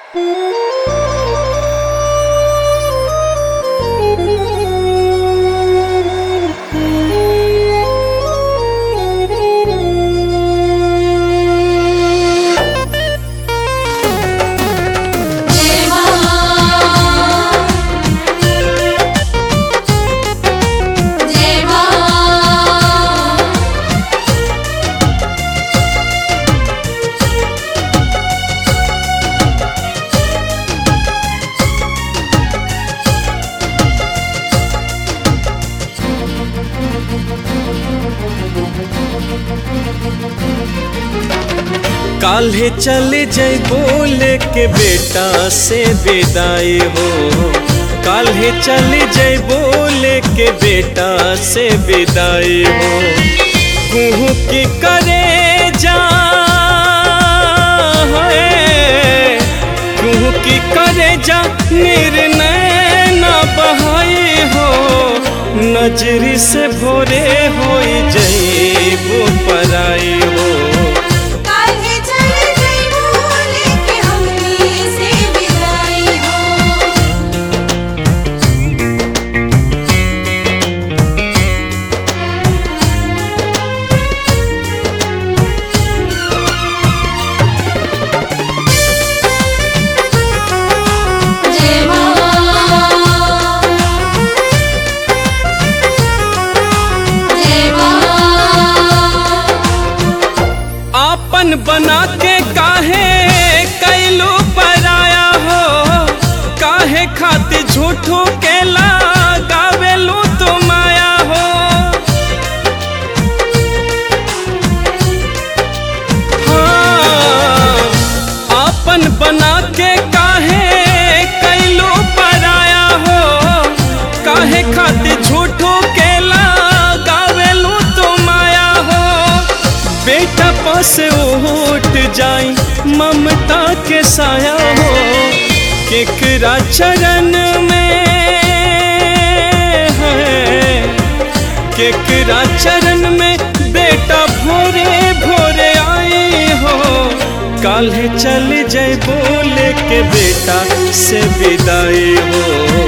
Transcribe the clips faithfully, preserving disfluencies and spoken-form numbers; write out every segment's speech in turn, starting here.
काल्हे चले जइबो लेके बेटा से विदाई हो। काल्हे चले जइबो लेके बेटा से विदाई हो। कुहू की करे जा कुहू की करे जा निर्णय न बहाई हो। नजरी से भोरे हो जइबो पराई हो। अपन बना के काहे कैलू पराया हो। काहे खातिर झूठो के लगावेलू तो माया हो। हाँ, अपन बना के काहे कैलू पराया हो। काहे खातिर झूठो के लगावेलू तो माया हो। बेटा पास उठ जाई ममता के साया हो। केकरा चरण में है केकरा चरण में बेटा भोरे भोरे आई हो। काल्हे चल जइबो लेके बेटा से विदाई हो।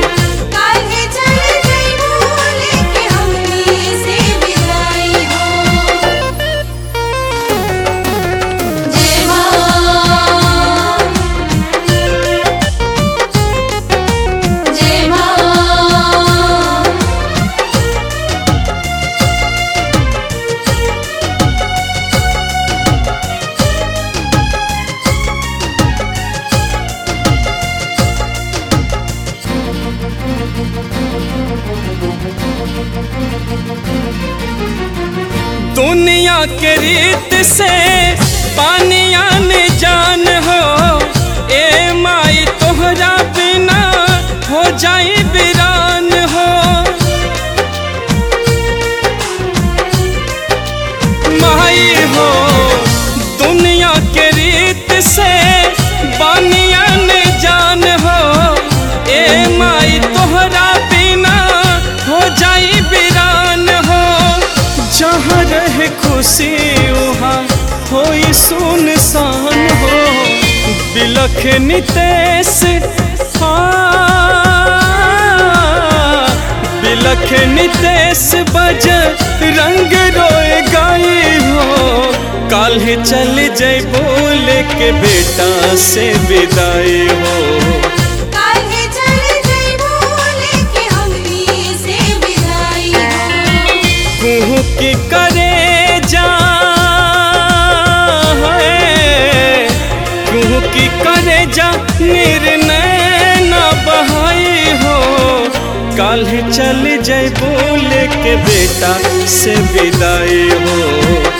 दुनिया के रीत से पानिया ने जान हो। ए माई तोहरा बिना हो जाई वीरान हो। माई हो दुनिया के रीत से पानिया ने जान हो। ए माई तोहरा बिना हो जाई वीरान हो। जहाँ रहे खुशी वहाँ होई सुनसान हो। बिलख नितेश बिलख नितेश बज रंग रोए गाई हो। काल्हे चल जइबो लेके बेटा से विदाई हो। कुहू की करे जा कुहू की करे जा निर्णय न बहाई हो। काल्हे चल जइबो लेके बेटा से विदाई हो।